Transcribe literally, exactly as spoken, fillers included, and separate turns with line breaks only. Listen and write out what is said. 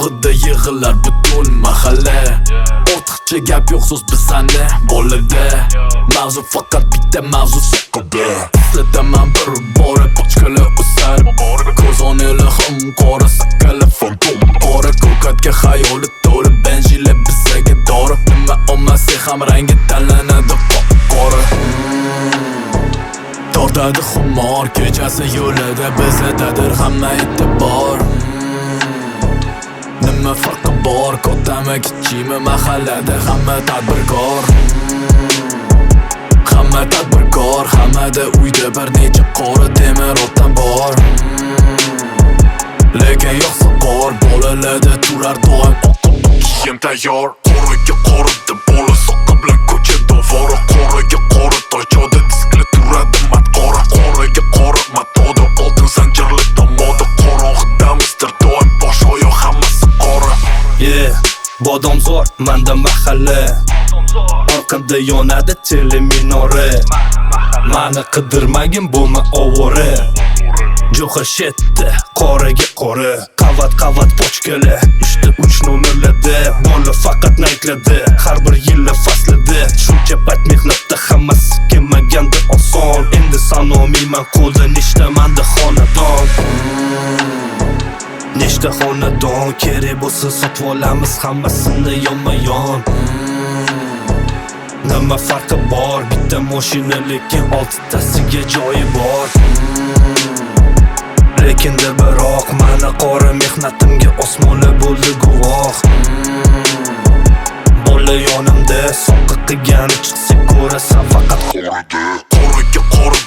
Yog'ida yig'lar butun mahalla. Ortiqcha gap yo'q so'z bizani bo'ladi. Mavzu faqat bitta mavzu soqada. Islataman bir bora pochkali o'sar. Ko'z o'nili ham qora saqqali fantom. Qora ko'katga xayoli to'ri benjili bizaga dori. Nima olmasa ham rangi tanlanadi qora. Tortadi xumor kechasi yo'lida bizadadir hamma e'tibor. Nima farqi bor kattami kichikmi mahallada hamma tadbirkor. Hamma tadbirkor, hammada uyda bir necha qora temir otam bor. Lekin yo'qsa qor bo'laladi turar doim oqib kiyim tayyor. Qoraga qorida bola soqqa bilan ko'chada vora. Qoraga qora toychoda diskli turadi mat qora. Qoraga qora matoda oltin zanjirli tomoda. Qorong'ida mister doim bosh oyoq hammasi qora.
Yeah, bodomzor manda mahalla. Orqamda yonadi teleminora. Mani qidirmagin bo'lma ovora. Jo'xa shetda qoraga qora. Qavat qavat pochkali uchta uch nomerlarda. Bola faqat naytladi har bir yilli faslida. Shuncha payt mehnatda hammasi kelmaganda oson. Endi sanomayman qo'lda nechta manda xonadon. Nechta xonadon kerak bo'lsa sotib olamiz hammasini yonma-yon. Nima farqi bor bitta mashina lekin oltitasiga joyi bor. Lekin de biroq mana qora mehnatimga osmonlar bo'ldi guvoh. Bola yonimda soqqa qilgani chiqsa ko'rasan faqat qoraga.
Qoraga qora